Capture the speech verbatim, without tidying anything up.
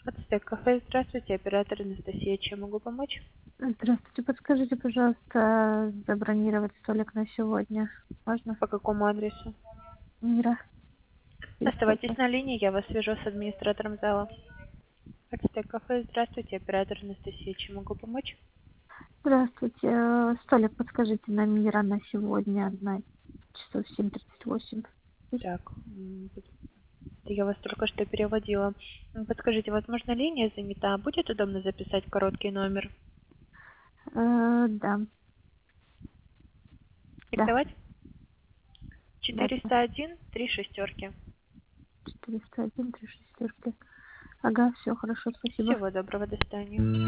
Ацтек кафе, здравствуйте, оператор Анастасия, чем могу помочь? Здравствуйте, подскажите, пожалуйста, забронировать столик на сегодня. Можно? По какому адресу? Мира. Оставайтесь Пересылка. на линии, я вас свяжу с администратором зала. Ацтек кафе, здравствуйте, оператор Анастасия, чем могу помочь? Здравствуйте. э, Столик подскажите на Мира на сегодня на часов семь тридцать восемь. Так, м, я вас только что переводила. М, Подскажите, возможно, линия занята? Будет удобно записать короткий номер? Э, да, да, Диктовать? да, да. четыреста один, три шестерки. четыреста один, три шестерки. Ага, все хорошо, спасибо. Всего доброго, до свидания.